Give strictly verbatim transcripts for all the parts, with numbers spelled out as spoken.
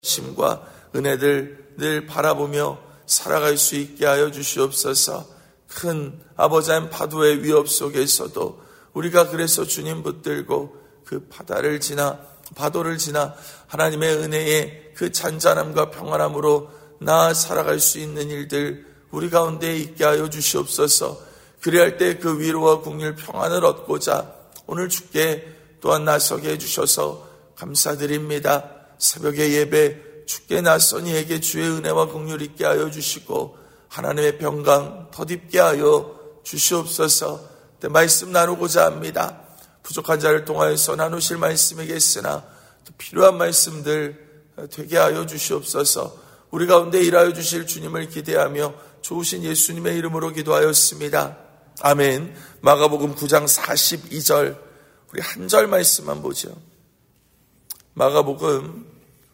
심과 은혜들 늘 바라보며 살아갈 수 있게 하여 주시옵소서. 큰 아버지의 파도의 위협 속에서도 우리가 그래서 주님 붙들고 그 바다를 지나 파도를 지나 하나님의 은혜의 그 잔잔함과 평안함으로 나아 살아갈 수 있는 일들 우리 가운데 있게 하여 주시옵소서. 그리할 때 그 위로와 긍휼 평안을 얻고자 오늘 주께 또한 나서게 해주셔서 감사드립니다. 새벽의 예배 주께 나선 이에게 주의 은혜와 긍휼 있게 하여 주시고 하나님의 평강 덧입게 하여 주시옵소서. 네, 말씀 나누고자 합니다. 부족한 자를 통하여서 나누실 말씀이겠으나 또 필요한 말씀들 되게 하여 주시옵소서. 우리 가운데 일하여 주실 주님을 기대하며 좋으신 예수님의 이름으로 기도하였습니다. 아멘. 마가복음 구 장 사십이 절 우리 한 절 말씀만 보죠. 마가복음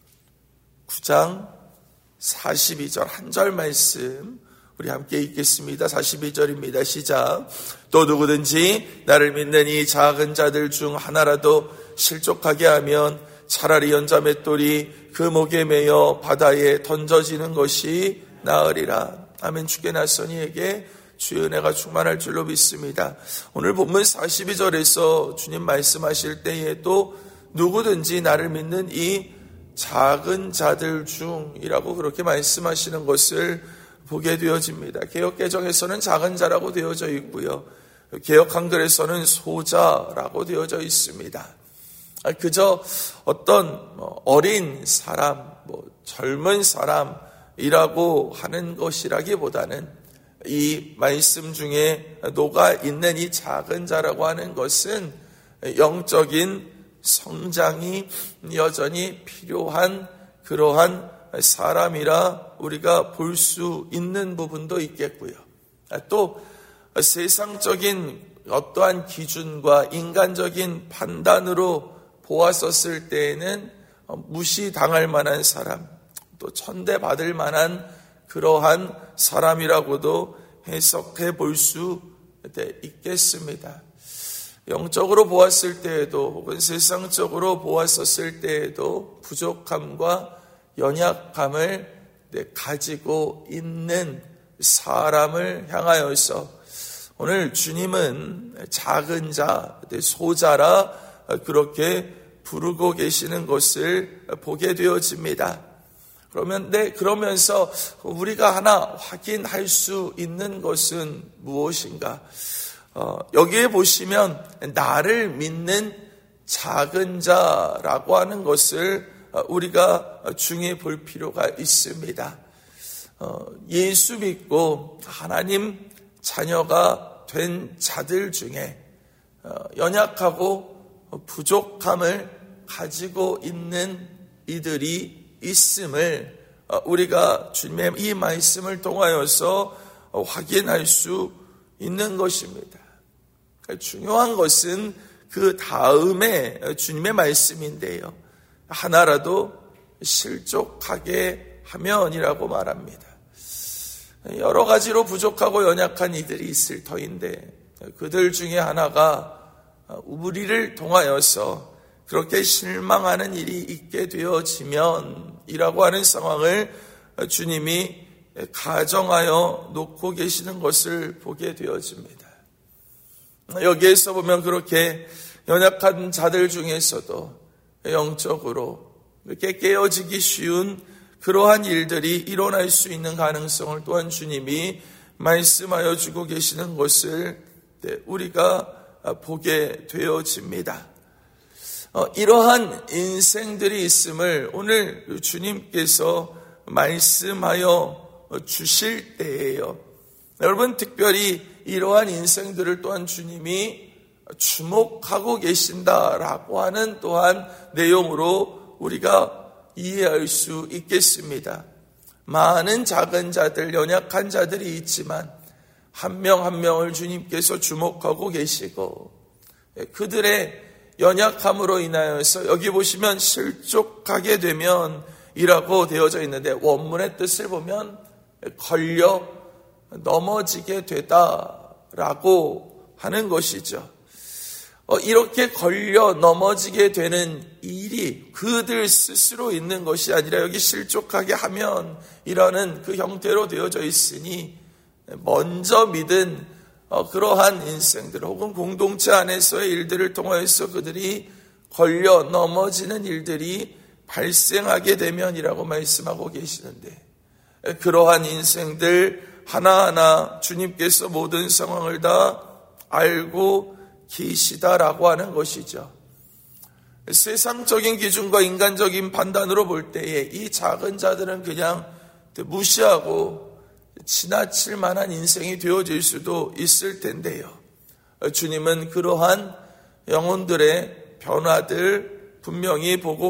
구 장 사십이 절 한 절 말씀 우리 함께 읽겠습니다. 사십이 절입니다. 시작. 또 누구든지 나를 믿는 이 작은 자들 중 하나라도 실족하게 하면 차라리 연자 맷돌이 그 목에 매여 바다에 던져지는 것이 나으리라. 아멘. 주께 나선이에게 주의 은혜가 충만할 줄로 믿습니다. 오늘 본문 사십이 절에서 주님 말씀하실 때에 또 누구든지 나를 믿는 이 작은 자들 중이라고 그렇게 말씀하시는 것을 보게 되어집니다. 개역개정에서는 작은 자라고 되어져 있고요. 개역 한글에서는 소자라고 되어져 있습니다. 그저 어떤 어린 사람, 뭐 젊은 사람이라고 하는 것이라기보다는 이 말씀 중에 녹아 있는 이 작은 자라고 하는 것은 영적인 성장이 여전히 필요한 그러한 사람이라 우리가 볼 수 있는 부분도 있겠고요. 또 세상적인 어떠한 기준과 인간적인 판단으로 보았었을 때에는 무시당할 만한 사람, 또 천대받을 만한 그러한 사람이라고도 해석해 볼 수 있겠습니다. 영적으로 보았을 때에도 혹은 세상적으로 보았었을 때에도 부족함과 연약함을 가지고 있는 사람을 향하여서 오늘 주님은 작은 자, 소자라 그렇게 부르고 계시는 것을 보게 되어집니다. 그러면, 네, 그러면서 우리가 하나 확인할 수 있는 것은 무엇인가? 어, 여기에 보시면 나를 믿는 작은 자라고 하는 것을 우리가 중요히 볼 필요가 있습니다. 어, 예수 믿고 하나님 자녀가 된 자들 중에 어, 연약하고 부족함을 가지고 있는 이들이 있음을 우리가 주님의 이 말씀을 통하여서 확인할 수 있는 것입니다. 중요한 것은 그 다음에 주님의 말씀인데요. 하나라도 실족하게 하면이라고 말합니다. 여러 가지로 부족하고 연약한 이들이 있을 터인데 그들 중에 하나가 우리를 통하여서 그렇게 실망하는 일이 있게 되어지면 이라고 하는 상황을 주님이 가정하여 놓고 계시는 것을 보게 되어집니다. 여기에서 보면 그렇게 연약한 자들 중에서도 영적으로 이렇게 깨어지기 쉬운 그러한 일들이 일어날 수 있는 가능성을 또한 주님이 말씀하여 주고 계시는 것을 우리가 보게 되어집니다. 어, 이러한 인생들이 있음을 오늘 주님께서 말씀하여 주실 때예요. 여러분 특별히 이러한 인생들을 또한 주님이 주목하고 계신다라고 하는 또한 내용으로 우리가 이해할 수 있겠습니다. 많은 작은 자들, 연약한 자들이 있지만 한 명 한 명을 주님께서 주목하고 계시고 그들의 연약함으로 인하여서 여기 보시면 실족하게 되면 이라고 되어져 있는데 원문의 뜻을 보면 걸려 넘어지게 되다라고 하는 것이죠. 이렇게 걸려 넘어지게 되는 일이 그들 스스로 있는 것이 아니라 여기 실족하게 하면 이라는 그 형태로 되어져 있으니 먼저 믿은 그러한 인생들 혹은 공동체 안에서의 일들을 통하여서 그들이 걸려 넘어지는 일들이 발생하게 되면이라고 말씀하고 계시는데, 그러한 인생들 하나하나 주님께서 모든 상황을 다 알고 계시다라고 하는 것이죠. 세상적인 기준과 인간적인 판단으로 볼 때에 이 작은 자들은 그냥 무시하고 지나칠 만한 인생이 되어질 수도 있을 텐데요. 주님은 그러한 영혼들의 변화들 분명히 보고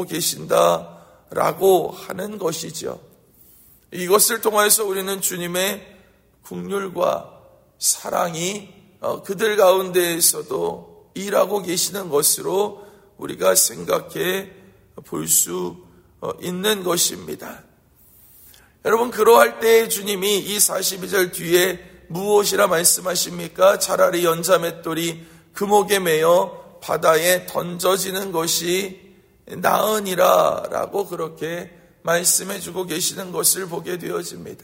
계신다라고 하는 것이죠. 이것을 통해서 우리는 주님의 긍휼과 사랑이 그들 가운데에서도 일하고 계시는 것으로 우리가 생각해 볼 수 있는 것입니다. 여러분, 그러할 때 주님이 이 사십이 절 뒤에 무엇이라 말씀하십니까? 차라리 연자맷돌이 금옥에 매여 바다에 던져지는 것이 나으니라 라고 그렇게 말씀해 주고 계시는 것을 보게 되어집니다.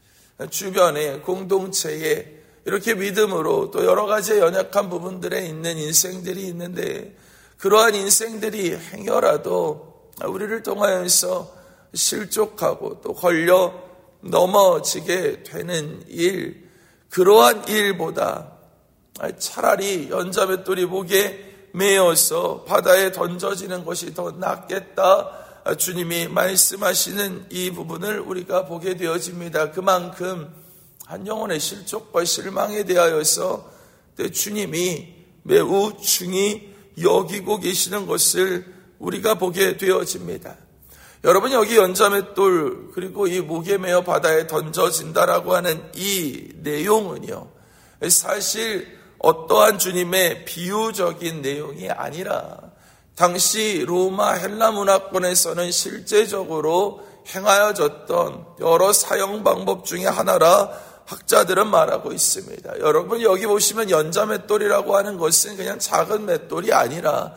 주변에 공동체에 이렇게 믿음으로 또 여러 가지 연약한 부분들에 있는 인생들이 있는데, 그러한 인생들이 행여라도 우리를 통하여서 실족하고 또 걸려 넘어지게 되는 일, 그러한 일보다 차라리 연자맷돌이 목에 매어서 바다에 던져지는 것이 더 낫겠다, 주님이 말씀하시는 이 부분을 우리가 보게 되어집니다. 그만큼 한 영혼의 실족과 실망에 대하여서 주님이 매우 중히 여기고 계시는 것을 우리가 보게 되어집니다. 여러분, 여기 연자맷돌 그리고 이 목에 매어 바다에 던져진다라고 하는 이 내용은요, 사실 어떠한 주님의 비유적인 내용이 아니라 당시 로마 헬라 문화권에서는 실제적으로 행하여졌던 여러 사용 방법 중에 하나라 학자들은 말하고 있습니다. 여러분, 여기 보시면 연자맷돌이라고 하는 것은 그냥 작은 맷돌이 아니라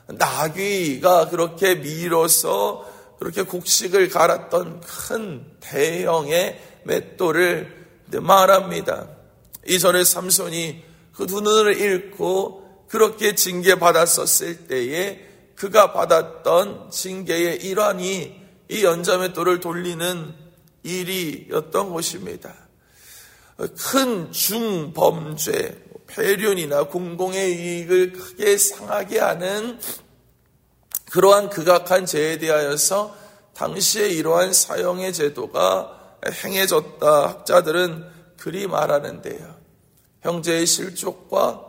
나귀가 그렇게 밀어서 그렇게 곡식을 갈았던 큰 대형의 맷돌을 말합니다. 이전에 삼손이 그 두 눈을 잃고 그렇게 징계받았었을 때에 그가 받았던 징계의 일환이 이 연자맷돌을 돌리는 일이었던 것입니다. 큰 중범죄, 폐륜이나 공공의 이익을 크게 상하게 하는 그러한 극악한 죄에 대하여서 당시에 이러한 사형의 제도가 행해졌다, 학자들은 그리 말하는데요. 형제의 실족과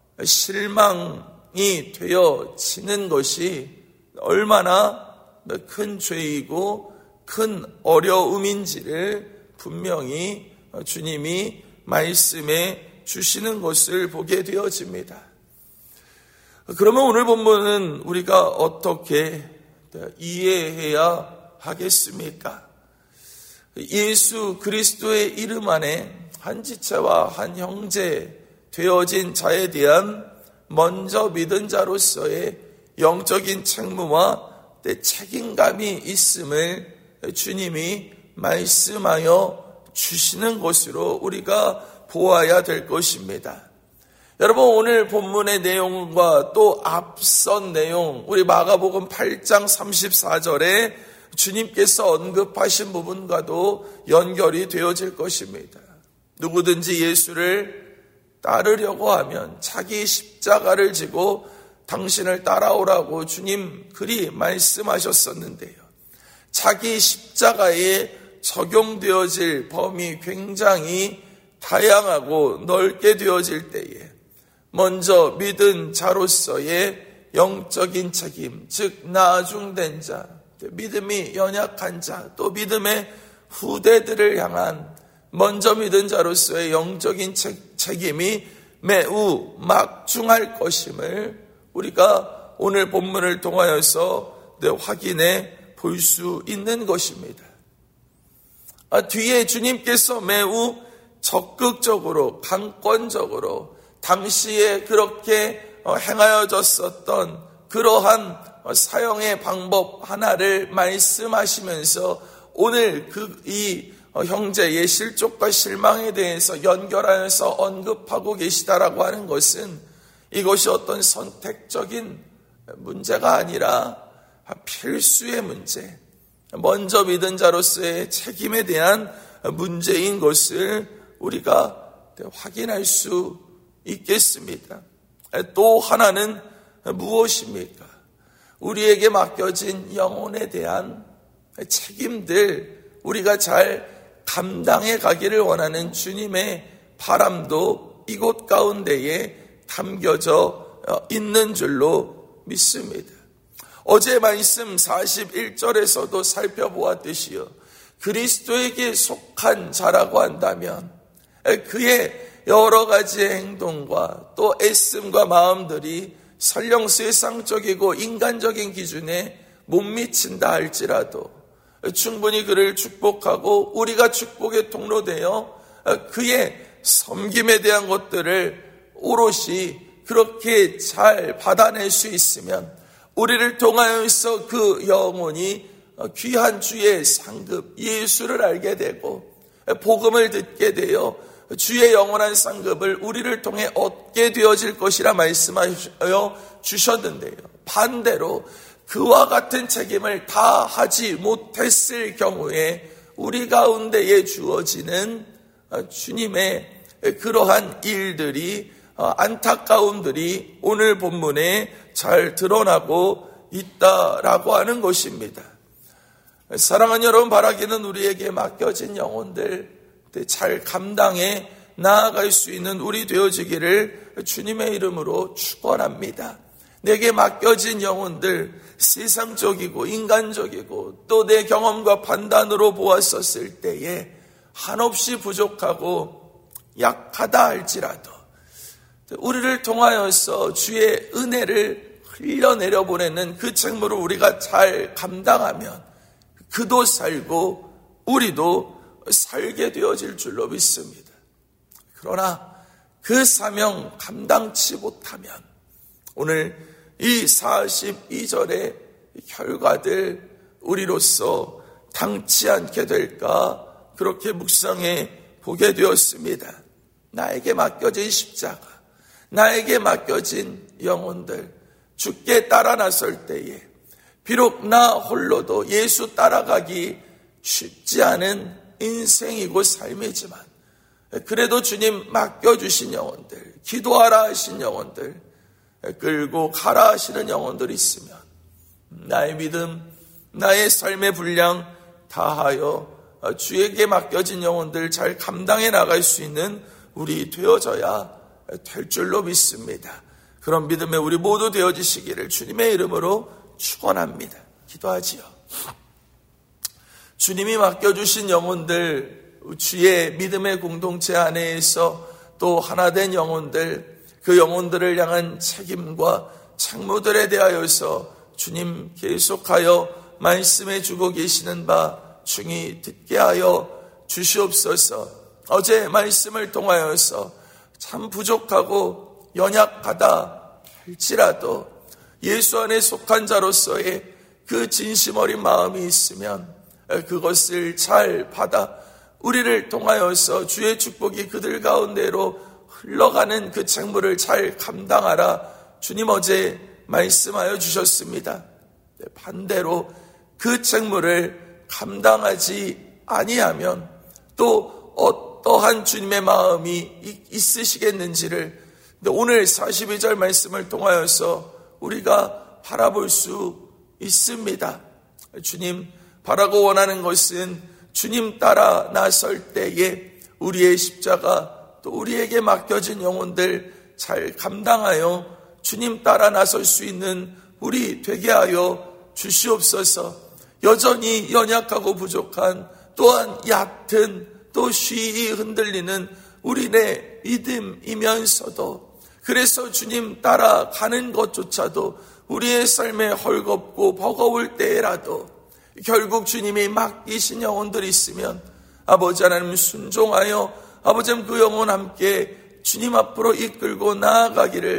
실망이 되어지는 것이 얼마나 큰 죄이고 큰 어려움인지를 분명히 주님이 말씀해 주시는 것을 보게 되어집니다. 그러면 오늘 본문은 우리가 어떻게 이해해야 하겠습니까? 예수 그리스도의 이름 안에 한 지체와 한 형제 되어진 자에 대한 먼저 믿은 자로서의 영적인 책무와 책임감이 있음을 주님이 말씀하여 주시는 것으로 우리가 보아야 될 것입니다. 여러분, 오늘 본문의 내용과 또 앞선 내용, 우리 마가복음 팔 장 삼십사 절에 주님께서 언급하신 부분과도 연결이 되어질 것입니다. 누구든지 예수를 따르려고 하면 자기 십자가를 지고 당신을 따라오라고 주님 그리 말씀하셨었는데요. 자기 십자가에 적용되어질 범위 굉장히 다양하고 넓게 되어질 때에 먼저 믿은 자로서의 영적인 책임, 즉 나중된 자, 믿음이 연약한 자, 또 믿음의 후대들을 향한 먼저 믿은 자로서의 영적인 책, 책임이 매우 막중할 것임을 우리가 오늘 본문을 통하여서 확인해 볼 수 있는 것입니다. 아, 뒤에 주님께서 매우 적극적으로 강권적으로 당시에 그렇게 행하여졌었던 그러한 사형의 방법 하나를 말씀하시면서 오늘 그 이 형제의 실족과 실망에 대해서 연결하여서 언급하고 계시다라고 하는 것은 이것이 어떤 선택적인 문제가 아니라 필수의 문제, 먼저 믿은 자로서의 책임에 대한 문제인 것을 우리가 확인할 수 있겠습니다. 또 하나는 무엇입니까? 우리에게 맡겨진 영혼에 대한 책임들 우리가 잘 감당해 가기를 원하는 주님의 바람도 이곳 가운데에 담겨져 있는 줄로 믿습니다. 어제 말씀 사십일 절에서도 살펴보았듯이요, 그리스도에게 속한 자라고 한다면 그의 여러 가지의 행동과 또 애씀과 마음들이 설령 세상적이고 인간적인 기준에 못 미친다 할지라도 충분히 그를 축복하고 우리가 축복의 통로되어 그의 섬김에 대한 것들을 오롯이 그렇게 잘 받아낼 수 있으면 우리를 통하여서 그 영혼이 귀한 주의 상급 예수를 알게 되고 복음을 듣게 되어 주의 영원한 상급을 우리를 통해 얻게 되어질 것이라 말씀하여 주셨는데요, 반대로 그와 같은 책임을 다 하지 못했을 경우에 우리 가운데에 주어지는 주님의 그러한 일들이, 안타까움들이 오늘 본문에 잘 드러나고 있다라고 하는 것입니다. 사랑하는 여러분, 바라기는 우리에게 맡겨진 영혼들 잘 감당해 나아갈 수 있는 우리 되어지기를 주님의 이름으로 축원합니다. 내게 맡겨진 영혼들, 세상적이고 인간적이고 또 내 경험과 판단으로 보았었을 때에 한없이 부족하고 약하다 할지라도 우리를 통하여서 주의 은혜를 흘려내려 보내는 그 책무를 우리가 잘 감당하면 그도 살고 우리도 살게 되어질 줄로 믿습니다. 그러나 그 사명 감당치 못하면 오늘 이 사십이 절의 결과들 우리로서 당치 않게 될까 그렇게 묵상해 보게 되었습니다. 나에게 맡겨진 십자가, 나에게 맡겨진 영혼들, 주께 따라 나설 때에 비록 나 홀로도 예수 따라가기 쉽지 않은 인생이고 삶이지만 그래도 주님 맡겨주신 영혼들, 기도하라 하신 영혼들, 끌고 가라 하시는 영혼들이 있으면 나의 믿음, 나의 삶의 분량 다하여 주에게 맡겨진 영혼들 잘 감당해 나갈 수 있는 우리 되어져야 될 줄로 믿습니다. 그런 믿음에 우리 모두 되어지시기를 주님의 이름으로 축원합니다. 기도하지요. 주님이 맡겨주신 영혼들, 주의 믿음의 공동체 안에서 또 하나 된 영혼들, 그 영혼들을 향한 책임과 책무들에 대하여서 주님 계속하여 말씀해 주고 계시는 바 중히 듣게 하여 주시옵소서. 어제 말씀을 통하여서 참 부족하고 연약하다 할지라도 예수 안에 속한 자로서의 그 진심 어린 마음이 있으면 그것을 잘 받아 우리를 통하여서 주의 축복이 그들 가운데로 흘러가는 그 책무를 잘 감당하라 주님 어제 말씀하여 주셨습니다. 반대로 그 책무를 감당하지 아니하면 또 어떠한 주님의 마음이 있으시겠는지를 오늘 사십이 절 말씀을 통하여서 우리가 바라볼 수 있습니다. 주님 바라고 원하는 것은 주님 따라 나설 때에 우리의 십자가 또 우리에게 맡겨진 영혼들 잘 감당하여 주님 따라 나설 수 있는 우리 되게 하여 주시옵소서. 여전히 연약하고 부족한 또한 얕은 또 쉬이 흔들리는 우리의 믿음이면서도 그래서 주님 따라가는 것조차도 우리의 삶에 헐겁고 버거울 때라도 결국 주님이 맡기신 영혼들이 있으면 아버지 하나님 순종하여 아버지 그 영혼 함께 주님 앞으로 이끌고 나아가기를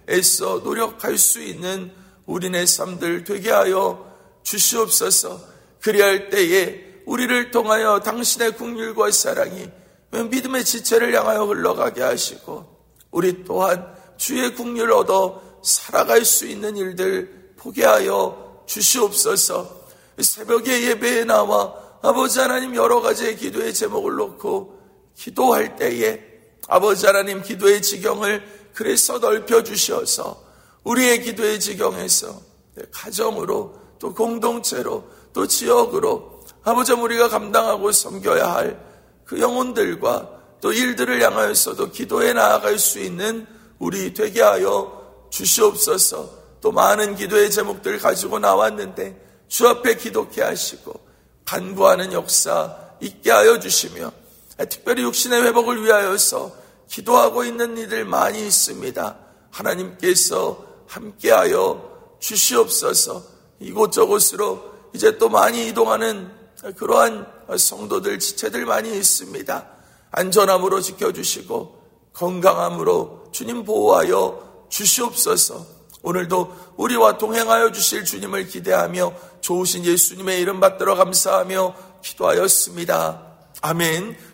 애써 노력할 수 있는 우리네 삶들 되게 하여 주시옵소서. 그리할 때에 우리를 통하여 당신의 긍휼과 사랑이 믿음의 지체를 향하여 흘러가게 하시고 우리 또한 주의 긍휼을 얻어 살아갈 수 있는 일들 보게 하여 주시옵소서. 새벽에 예배에 나와 아버지 하나님 여러 가지의 기도의 제목을 놓고 기도할 때에 아버지 하나님 기도의 지경을 그래서 넓혀 주셔서 우리의 기도의 지경에서 가정으로 또 공동체로 또 지역으로 아버지 우리가 감당하고 섬겨야 할 그 영혼들과 또 일들을 향하여서도 기도해 나아갈 수 있는 우리 되게 하여 주시옵소서. 또 많은 기도의 제목들 가지고 나왔는데 주 앞에 기도케 하시고 간구하는 역사 있게 하여 주시며 특별히 육신의 회복을 위하여서 기도하고 있는 이들 많이 있습니다. 하나님께서 함께하여 주시옵소서. 이곳저곳으로 이제 또 많이 이동하는 그러한 성도들, 지체들 많이 있습니다. 안전함으로 지켜주시고 건강함으로 주님 보호하여 주시옵소서. 오늘도 우리와 동행하여 주실 주님을 기대하며 좋으신 예수님의 이름 받들어 감사하며 기도하였습니다. 아멘.